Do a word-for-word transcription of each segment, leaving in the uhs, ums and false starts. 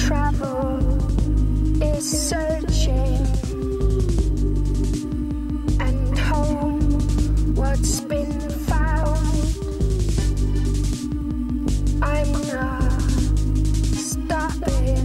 travel is searching, and home, what's been found, I'm not stopping.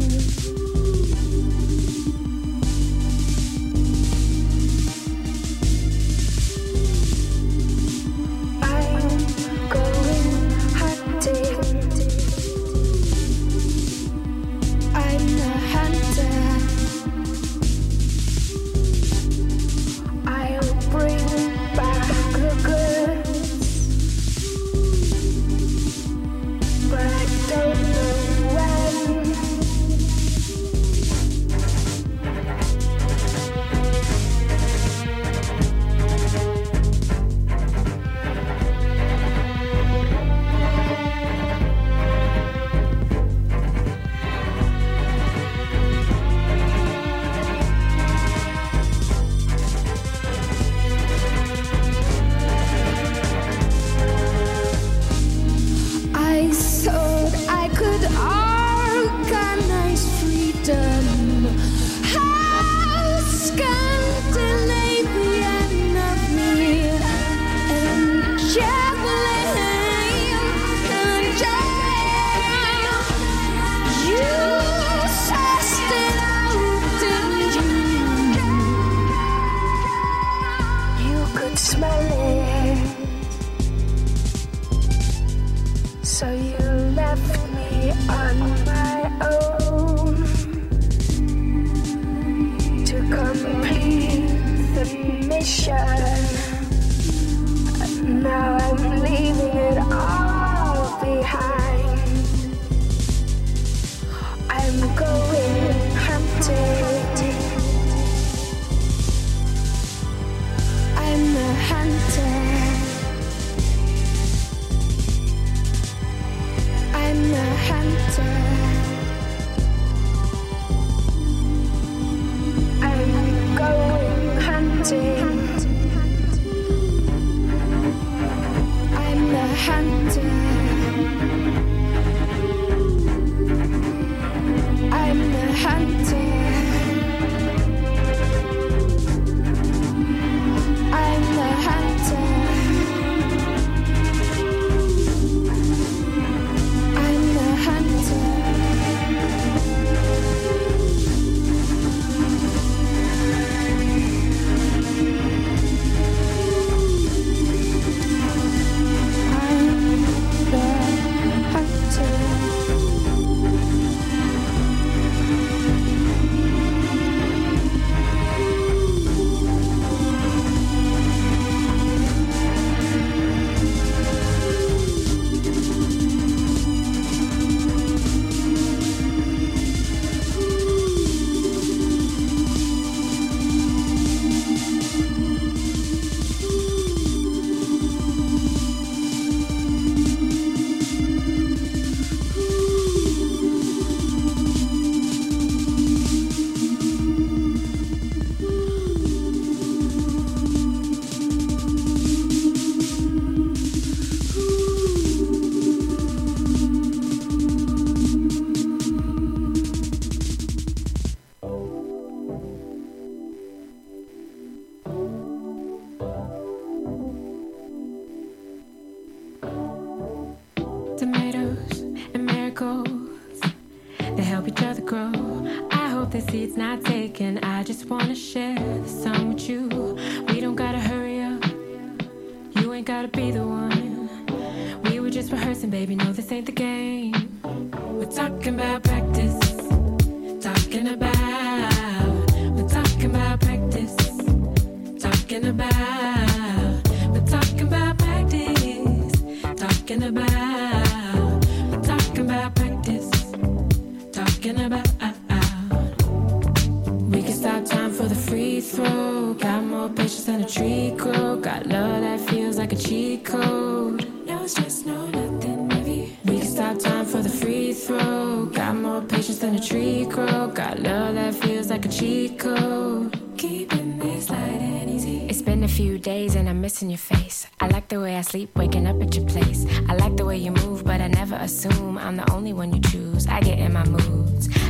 Your face. I like the way I sleep, waking up at your place. I like the way you move, but I never assume I'm the only one you choose. I get in my moods.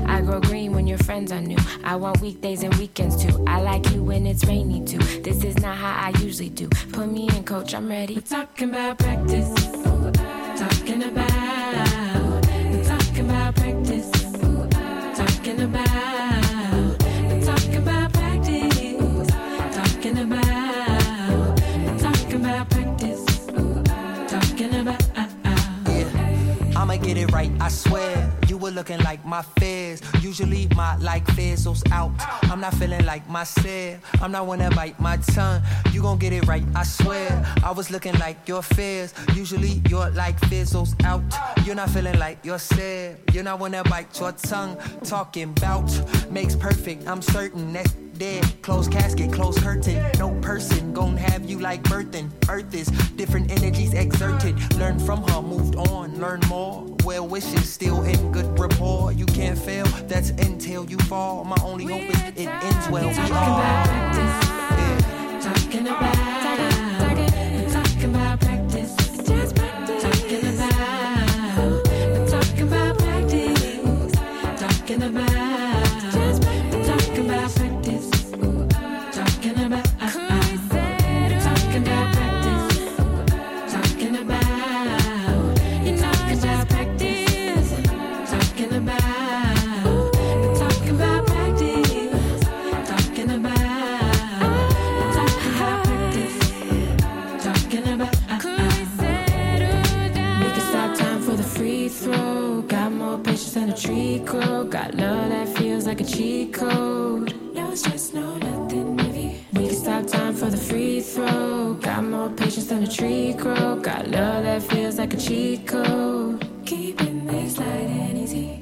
I grow green when your friends are new. I want weekdays and weekends too. I like you when it's rainy too. This is not how I usually do. Put me in, coach, I'm ready. We're talking about practice. Talking about. We're talking about practice. Talking about. We're talking about practice. Talking about. We're talking about practice. Talking about. Yeah, I'ma get it right, I swear. You were looking like my fears. Usually my like fizzles out. I'm not feeling like myself. I'm not wanna bite my tongue. You gon' get it right, I swear. I was looking like your fears. Usually your like fizzles out. You're not feeling like yourself. You're not wanna bite your tongue. Talking bout makes perfect. I'm certain that's dead. Closed casket, closed curtain. No person gon' have you like birthing. Earth is different energies exerted. Learn from her, moved on, learn more. Well wishes still in good rapport. You can't fail, that's until you fall. My only hope is it ends well. We Talking all about practice. Yeah. Talking about. We're talking about practice. Just practice. Talking about. We're talking about practice. Talking about. Just practice. We're talking about practice. Talking about. Talking about practice. Talking about. You're talking about practice. Talking about. We're talking about practice. Talking about. We're talking about practice. Talking about. We can stop time for the free throw. Got more patience than a tree crow. Got love that feels like a cheat code. No stress, no nothing heavy. We can stop time for the free throw. Got more patience than a tree crow. Got love that feels like a cheat code. Keeping this light and easy.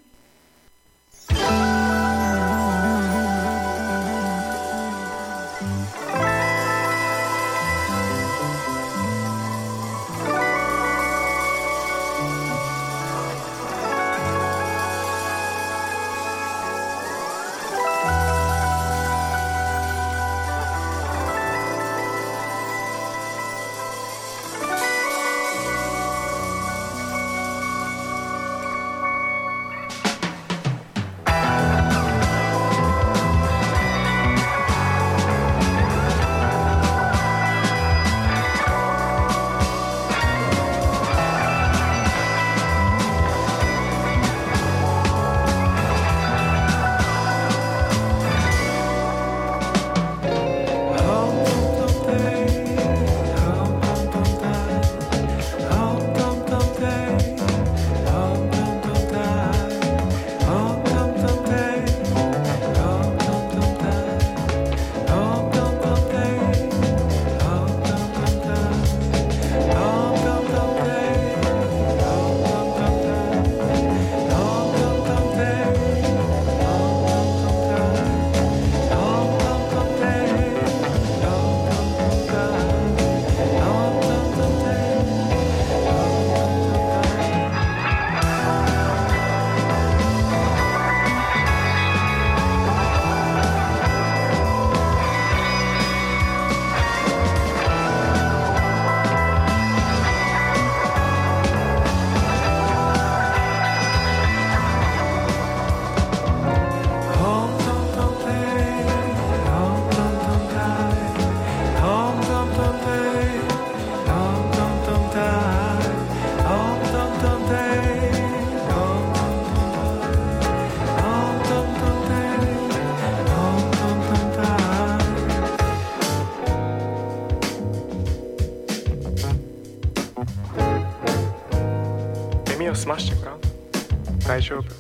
耳を澄ましてごらん。大丈夫。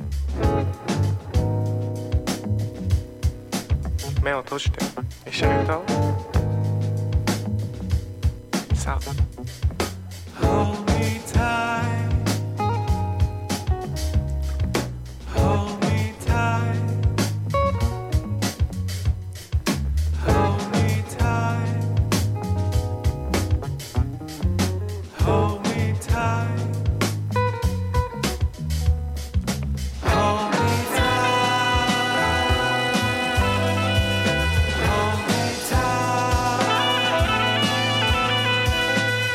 目を閉じて一緒に歌おう。さあ。Hold me tight. Hold me tight. Hold me tight. Hold me tight. Hold me tight.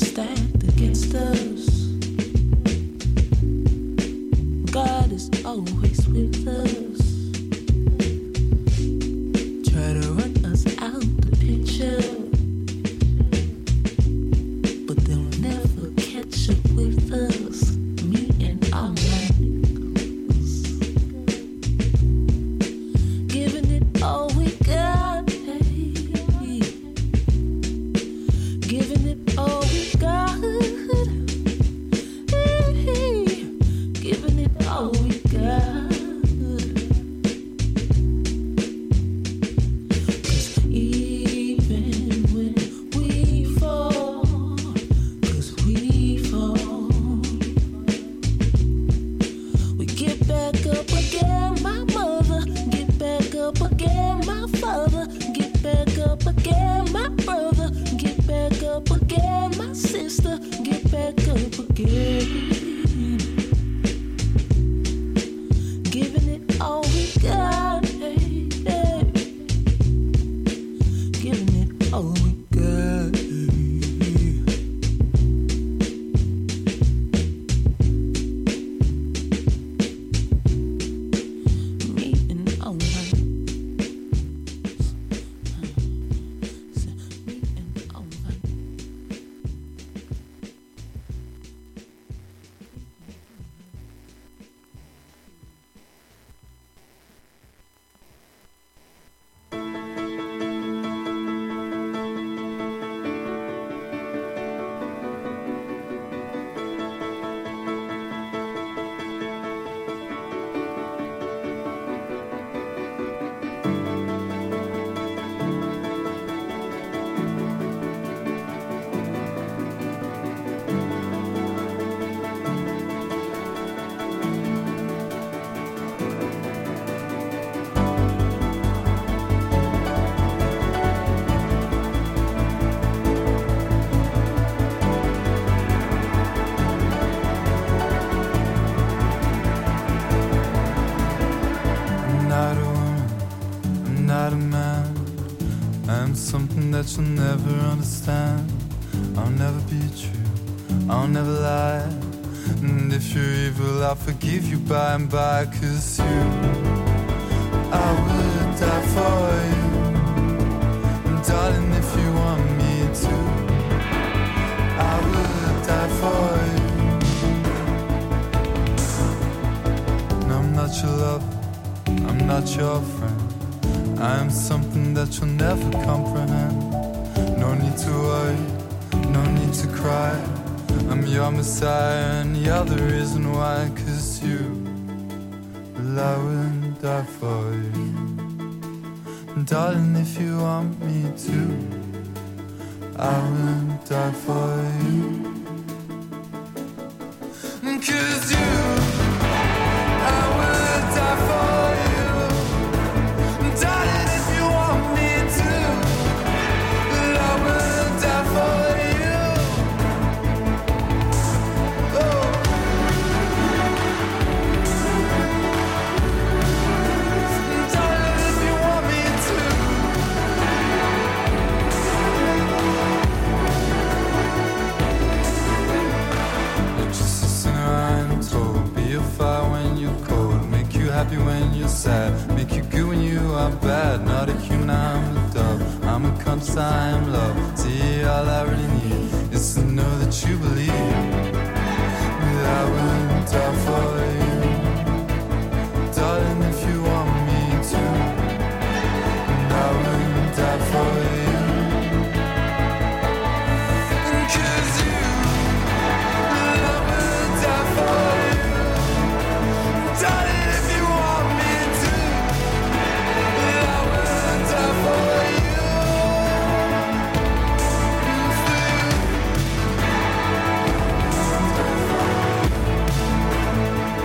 stacked against us. God is always with us. Try to run us out the picture, but they'll never catch up with us. Me and all my niggas, giving it all we got, hey. Giving it all we got, hey. Giving it all we got. That you'll never understand. I'll never be true, I'll never lie. And if you're evil, I'll forgive you by and by. Cause you, I would die for you. And darling, if you want me to, I would die for you. And I'm not your lover, I'm not your friend. I am something that you'll never comprehend. No need to worry, no need to cry. I'm your messiah and you're the reason why. Cause you, well, I would die for you. And darling, if you want me to, I would die for you. Cause you, I would die for you. Darling, if you want me to, I will die for you. Oh. Darling, if you want me to. You're just a sinner I'm told. Be a fire when you're cold. Make you happy when you're sad. Make you good when you are bad. Not a human, I'm a dove. I'm a conscious, I'm love. See, all I really need is to know that you believe that I will die for you. Darling, if you want me to, I will die for you. Cause you, I will die for you. Darling, if you want me to, I will die for you. For you.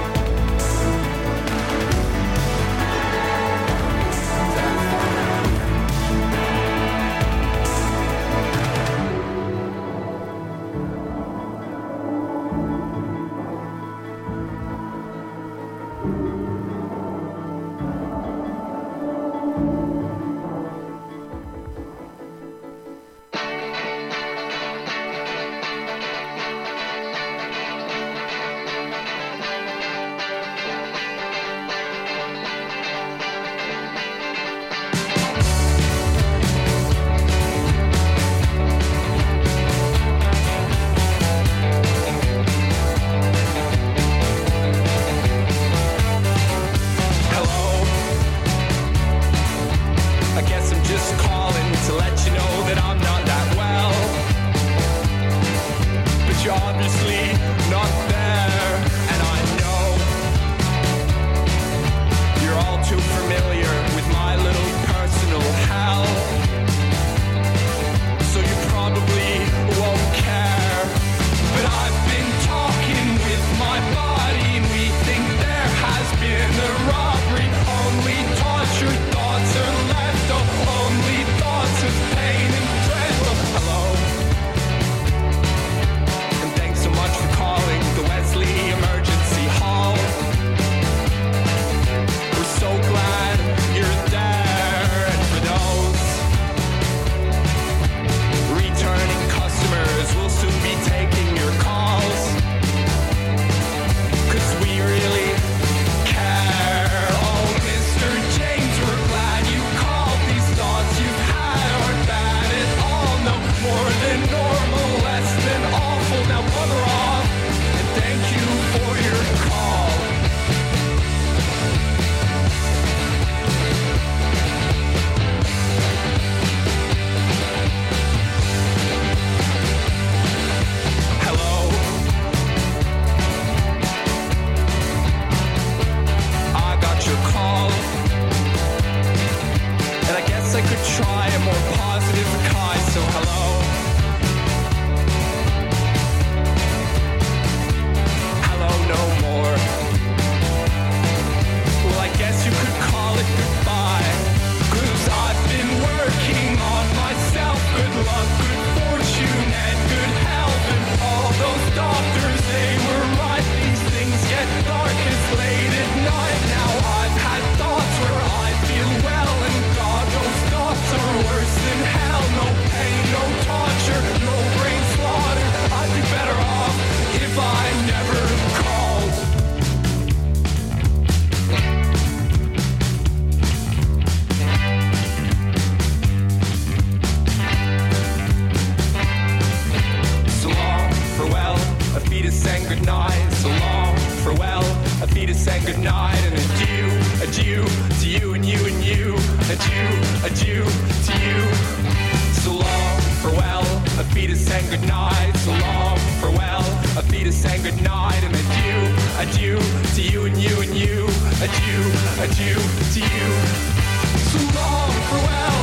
fetus and good night, and adieu, adieu to you and you and you, adieu, adieu to you. So long, farewell, a fetus and good night. So long, farewell, a fetus and good night, and adieu, adieu to you and you and you, adieu, adieu to you. So long, farewell.